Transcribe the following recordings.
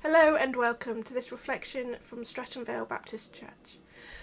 Hello and welcome to this reflection from Stratton Vale Baptist Church.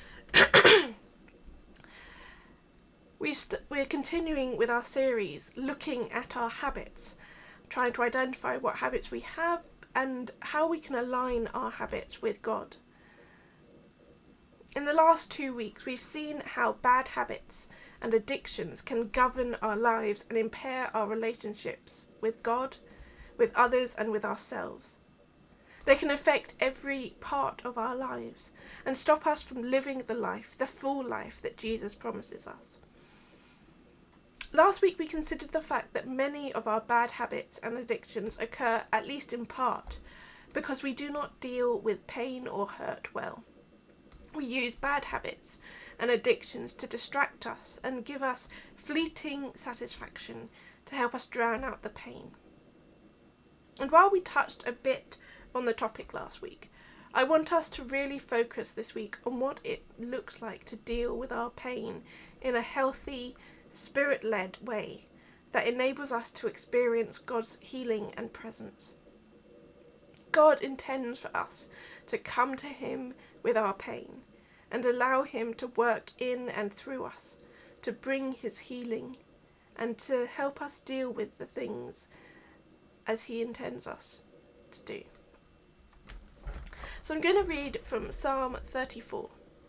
We're continuing with our series looking at our habits, trying to identify what habits we have and how we can align our habits with God. In the last 2 weeks, we've seen how bad habits and addictions can govern our lives and impair our relationships with God, with others, and with ourselves. They can affect every part of our lives and stop us from living the full life that Jesus promises us. Last week we considered the fact that many of our bad habits and addictions occur, at least in part, because we do not deal with pain or hurt well. We use bad habits and addictions to distract us and give us fleeting satisfaction to help us drown out the pain. And while we touched a bit on the topic last week, I want us to really focus this week on what it looks like to deal with our pain in a healthy, spirit-led way that enables us to experience God's healing and presence. God intends for us to come to Him with our pain and allow Him to work in and through us to bring His healing and to help us deal with the things as He intends us to do. So I'm going to read from Psalm 34.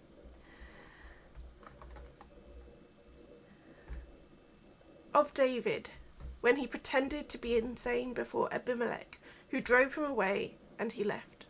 Of David, when he pretended to be insane before Abimelech, who drove him away, and he left.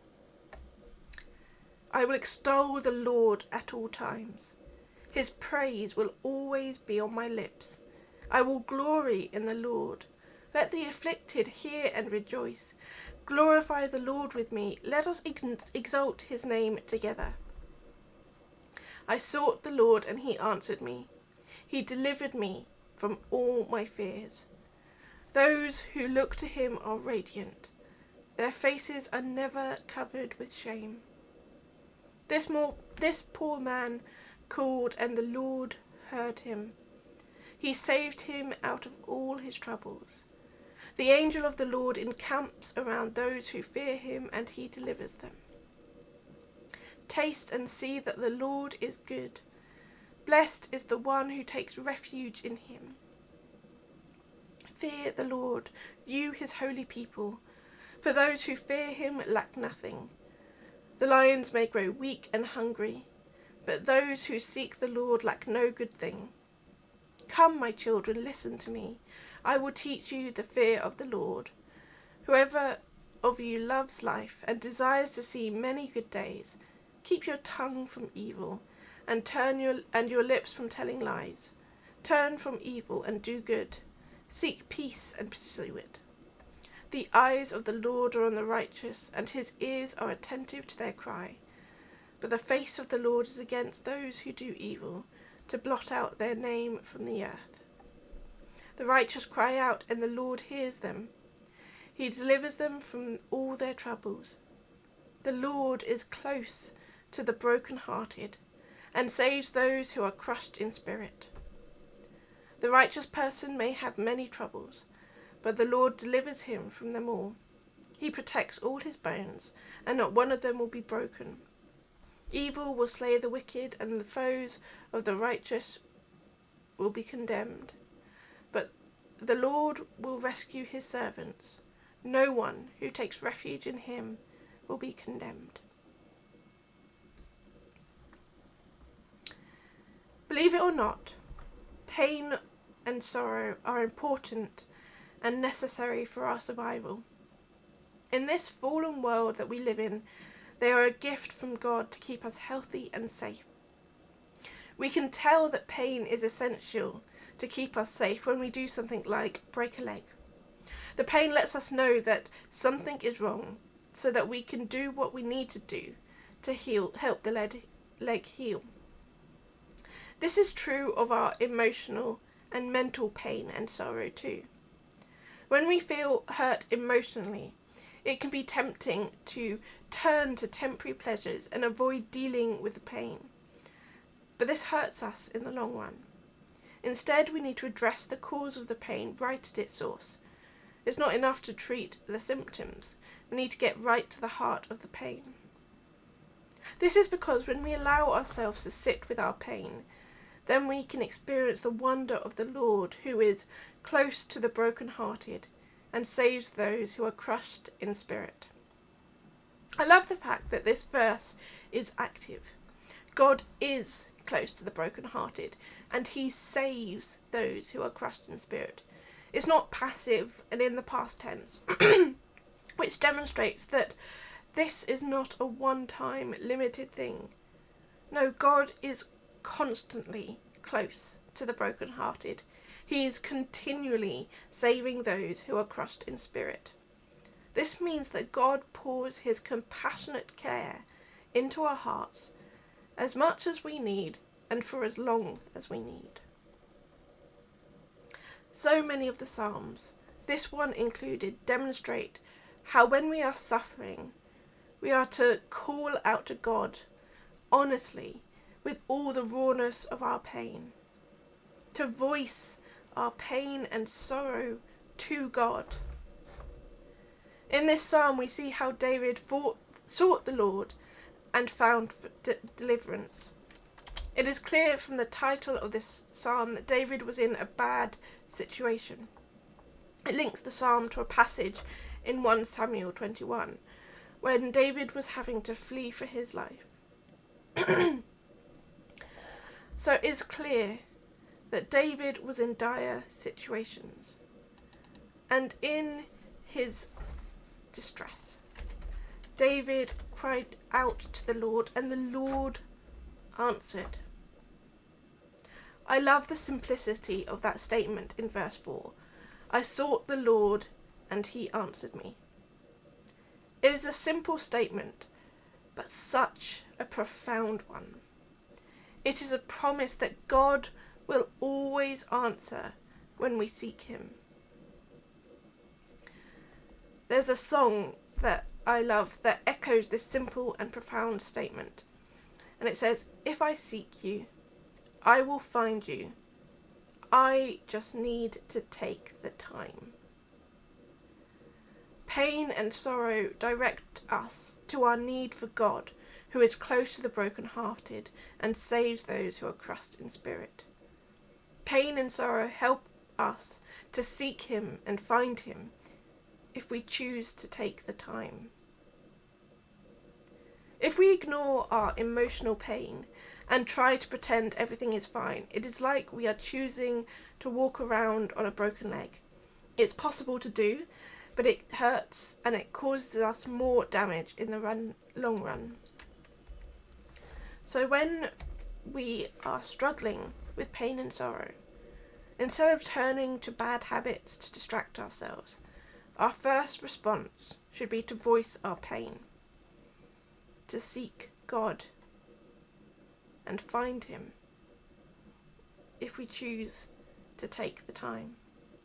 I will extol the Lord at all times. His praise will always be on my lips. I will glory in the Lord. Let the afflicted hear and rejoice. Glorify the Lord with me. Let us exalt his name together. I sought the Lord and he answered me. He delivered me from all my fears. Those who look to him are radiant. Their faces are never covered with shame. This poor man called and the Lord heard him. He saved him out of all his troubles. The angel of the Lord encamps around those who fear him, and he delivers them. Taste and see that the Lord is good. Blessed is the one who takes refuge in him. Fear the Lord, you his holy people, for those who fear him lack nothing. The lions may grow weak and hungry, but those who seek the Lord lack no good thing. Come, my children, listen to me. I will teach you the fear of the Lord. Whoever of you loves life and desires to see many good days, keep your tongue from evil and your lips from telling lies. Turn from evil and do good. Seek peace and pursue it. The eyes of the Lord are on the righteous, and his ears are attentive to their cry. But the face of the Lord is against those who do evil, to blot out their name from the earth. The righteous cry out, and the Lord hears them. He delivers them from all their troubles. The Lord is close to the broken-hearted, and saves those who are crushed in spirit. The righteous person may have many troubles, but the Lord delivers him from them all. He protects all his bones, and not one of them will be broken. Evil will slay the wicked, and the foes of the righteous will be condemned. But the Lord will rescue his servants. No one who takes refuge in him will be condemned. Believe it or not, pain and sorrow are important and necessary for our survival. In this fallen world that we live in, they are a gift from God to keep us healthy and safe. We can tell that pain is essential to keep us safe when we do something like break a leg. The pain lets us know that something is wrong so that we can do what we need to do to help the leg heal. This is true of our emotional and mental pain and sorrow too. When we feel hurt emotionally, it can be tempting to turn to temporary pleasures and avoid dealing with the pain. But this hurts us in the long run. Instead, we need to address the cause of the pain right at its source. It's not enough to treat the symptoms. We need to get right to the heart of the pain. This is because when we allow ourselves to sit with our pain, then we can experience the wonder of the Lord, who is close to the brokenhearted and saves those who are crushed in spirit. I love the fact that this verse is active. God is close to the brokenhearted and he saves those who are crushed in spirit. It's not passive and in the past tense, which demonstrates that this is not a one-time limited thing. No, God is constantly close to the brokenhearted. He is continually saving those who are crushed in spirit. This means that God pours his compassionate care into our hearts as much as we need and for as long as we need. So many of the Psalms, this one included, demonstrate how when we are suffering, we are to call out to God honestly with all the rawness of our pain, to voice our pain and sorrow to God. In this psalm we see how David sought the Lord and found deliverance. It is clear from the title of this psalm that David was in a bad situation. It links the psalm to a passage in 1 Samuel 21, when David was having to flee for his life. So it is clear that David was in dire situations, and in his distress, David cried out to the Lord, and the Lord answered. I love the simplicity of that statement in verse 4. I sought the Lord, and he answered me. It is a simple statement, but such a profound one. It is a promise that God will always answer when we seek him. There's a song that I love that echoes this simple and profound statement. And it says, if I seek you, I will find you. I just need to take the time. Pain and sorrow direct us to our need for God, who is close to the brokenhearted and saves those who are crushed in spirit. Pain and sorrow help us to seek him and find him if we choose to take the time. If we ignore our emotional pain and try to pretend everything is fine, it is like we are choosing to walk around on a broken leg. It's possible to do, but it hurts and it causes us more damage in the long run. So when we are struggling with pain and sorrow, instead of turning to bad habits to distract ourselves, our first response should be to voice our pain, to seek God and find him if we choose to take the time.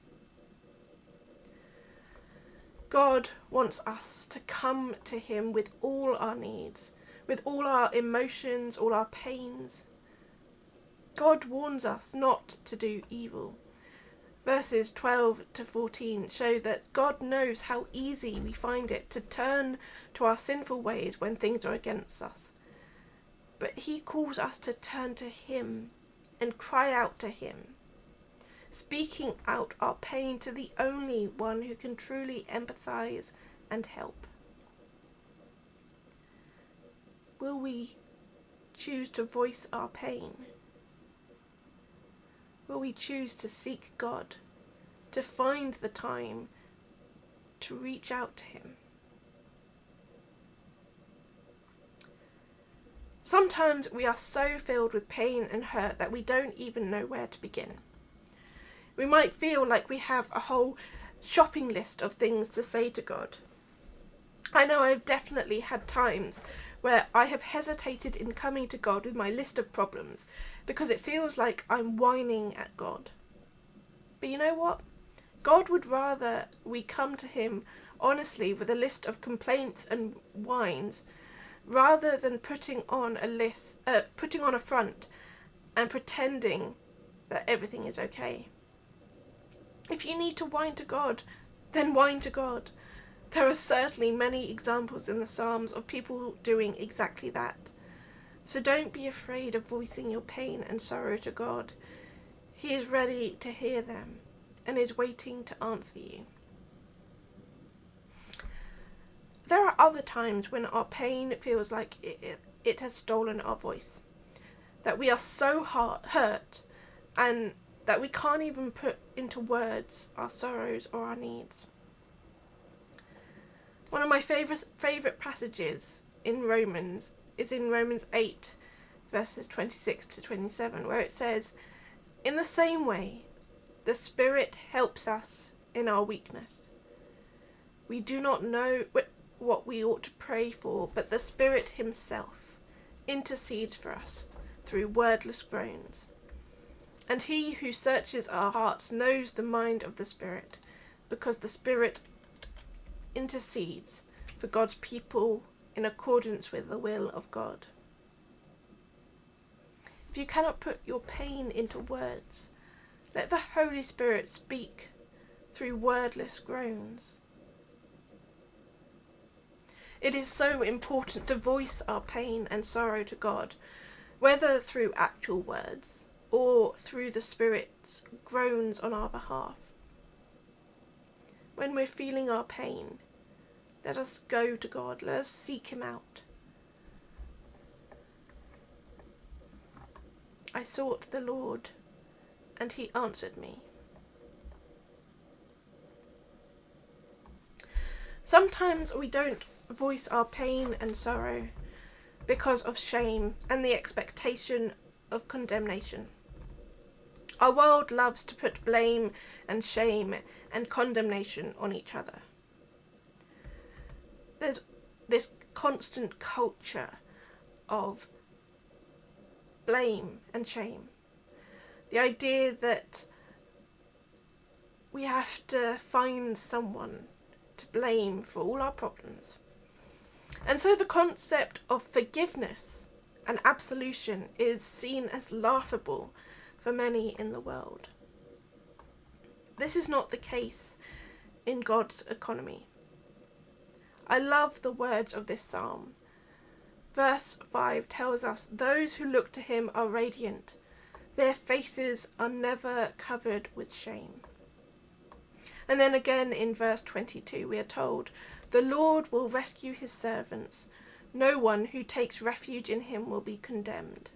God wants us to come to him with all our needs, with all our emotions, all our pains. God warns us not to do evil. Verses 12 to 14 show that God knows how easy we find it to turn to our sinful ways when things are against us. But he calls us to turn to him and cry out to him, speaking out our pain to the only one who can truly empathize and help. Will we choose to voice our pain? Will we choose to seek God, to find the time to reach out to him? Sometimes we are so filled with pain and hurt that we don't even know where to begin. We might feel like we have a whole shopping list of things to say to God. I know I've definitely had times where I have hesitated in coming to God with my list of problems because it feels like I'm whining at God. But you know what? God would rather we come to him honestly with a list of complaints and whines rather than putting on a front and pretending that everything is okay. If you need to whine to God, then whine to God. There are certainly many examples in the Psalms of people doing exactly that. So don't be afraid of voicing your pain and sorrow to God. He is ready to hear them and is waiting to answer you. There are other times when our pain feels like it has stolen our voice, that we are so hurt and that we can't even put into words our sorrows or our needs. One of my favourite passages in Romans is in Romans 8, verses 26 to 27, where it says, "In the same way, the Spirit helps us in our weakness. We do not know what we ought to pray for, but the Spirit himself intercedes for us through wordless groans. And he who searches our hearts knows the mind of the Spirit, because the Spirit intercedes for God's people in accordance with the will of God." If you cannot put your pain into words, let the Holy Spirit speak through wordless groans. It is so important to voice our pain and sorrow to God, whether through actual words or through the Spirit's groans on our behalf. When we're feeling our pain, let us go to God, let us seek him out. I sought the Lord, and he answered me. Sometimes we don't voice our pain and sorrow because of shame and the expectation of condemnation. Our world loves to put blame and shame and condemnation on each other. There's this constant culture of blame and shame. The idea that we have to find someone to blame for all our problems. And so the concept of forgiveness and absolution is seen as laughable for many in the world. This is not the case in God's economy. I love the words of this psalm. Verse 5 tells us, "Those who look to him are radiant. Their faces are never covered with shame." And then again in verse 22 we are told, "The Lord will rescue his servants. No one who takes refuge in him will be condemned."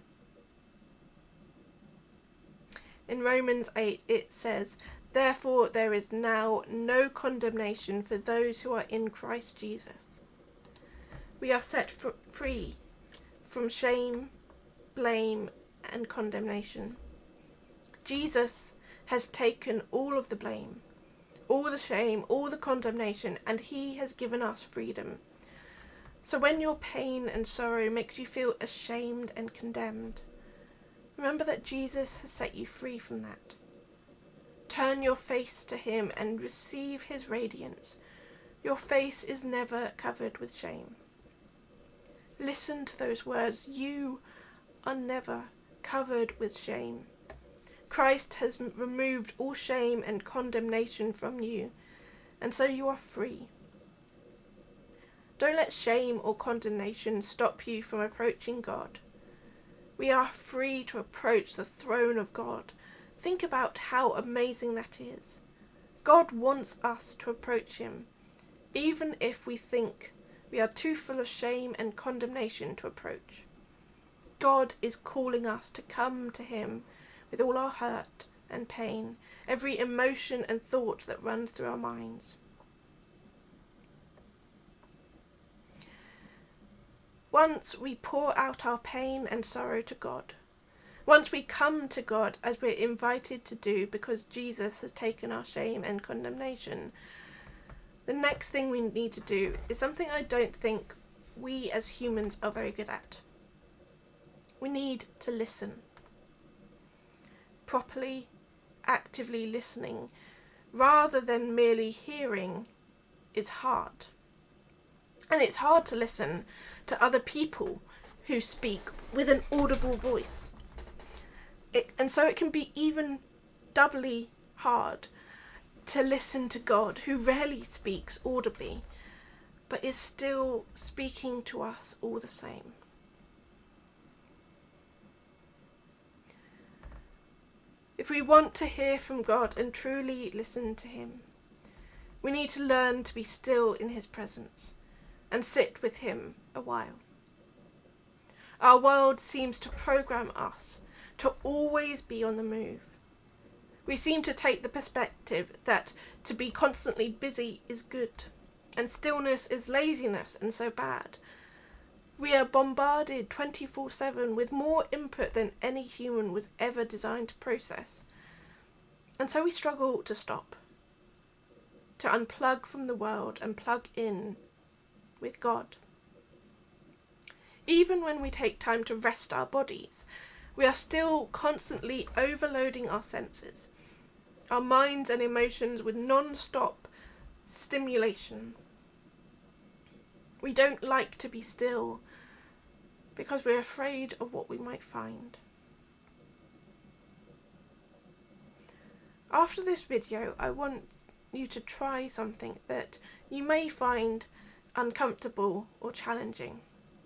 In Romans 8 it says, "Therefore there is now no condemnation for those who are in Christ Jesus." We are set free from shame, blame, and condemnation. Jesus has taken all of the blame, all the shame, all the condemnation, and he has given us freedom. So when your pain and sorrow makes you feel ashamed and condemned, remember that Jesus has set you free from that. Turn your face to him and receive his radiance. Your face is never covered with shame. Listen to those words. You are never covered with shame. Christ has removed all shame and condemnation from you, and so you are free. Don't let shame or condemnation stop you from approaching God. We are free to approach the throne of God. Think about how amazing that is. God wants us to approach him, even if we think we are too full of shame and condemnation to approach. God is calling us to come to him with all our hurt and pain, every emotion and thought that runs through our minds. Once we pour out our pain and sorrow to God, once we come to God as we're invited to do because Jesus has taken our shame and condemnation, the next thing we need to do is something I don't think we as humans are very good at. We need to listen. Properly, actively listening, rather than merely hearing, is hard. And it's hard to listen to other people who speak with an audible voice. And so it can be even doubly hard to listen to God, who rarely speaks audibly, but is still speaking to us all the same. If we want to hear from God and truly listen to him, we need to learn to be still in his presence and sit with him a while. Our world seems to program us to always be on the move. We seem to take the perspective that to be constantly busy is good, and stillness is laziness and so bad. We are bombarded 24/7 with more input than any human was ever designed to process. And so we struggle to stop, to unplug from the world and plug in with God. Even when we take time to rest our bodies, we are still constantly overloading our senses, our minds and emotions with non-stop stimulation. We don't like to be still because we're afraid of what we might find. After this video, I want you to try something that you may find uncomfortable or challenging.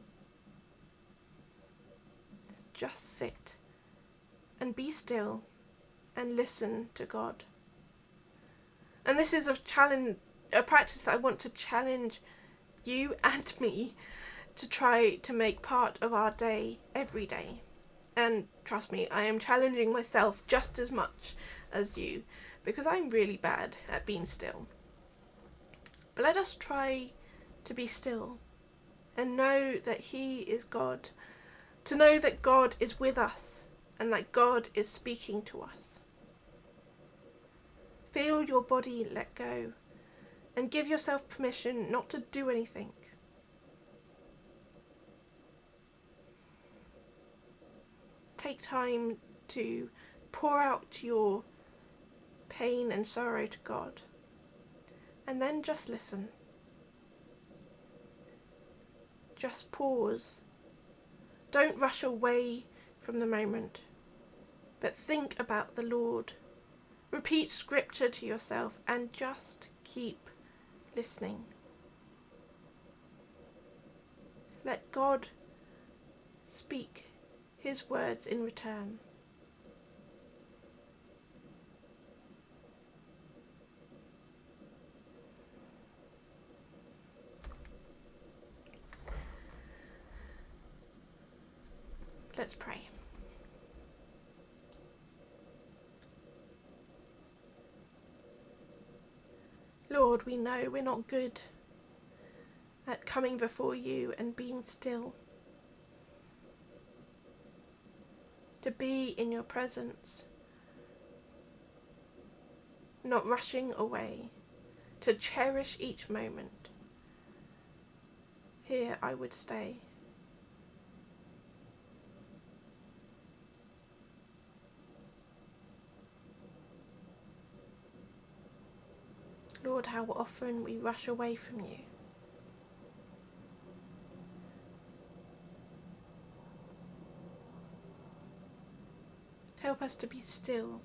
Just sit and be still and listen to God. And this is a practice that I want to challenge you and me to try to make part of our day every day. And trust me, I am challenging myself just as much as you, because I'm really bad at being still. But let us try to be still and know that he is God, to know that God is with us and that God is speaking to us. Feel your body let go and give yourself permission not to do anything. Take time to pour out your pain and sorrow to God, and then just listen. Just pause. Don't rush away from the moment, but think about the Lord. Repeat scripture to yourself and just keep listening. Let God speak his words in return. Let's pray. Lord, we know we're not good at coming before you and being still. To be in your presence, not rushing away, to cherish each moment. Here I would stay. Lord, how often we rush away from you. Help us to be still,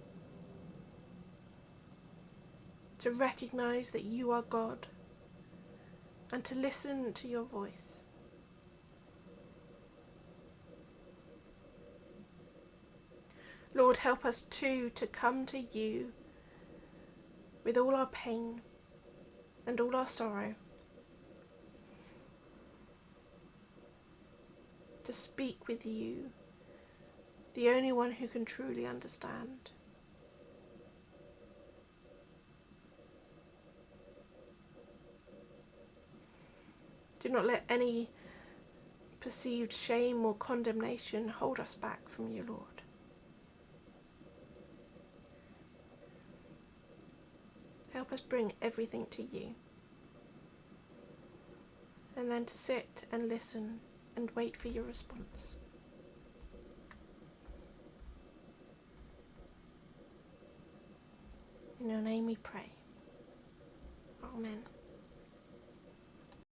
to recognize that you are God, and to listen to your voice. Lord, help us too to come to you with all our pain and all our sorrow, to speak with you, the only one who can truly understand. Do not let any perceived shame or condemnation hold us back from you, Lord. Help us bring everything to you, and then to sit and listen and wait for your response. In your name we pray. Amen.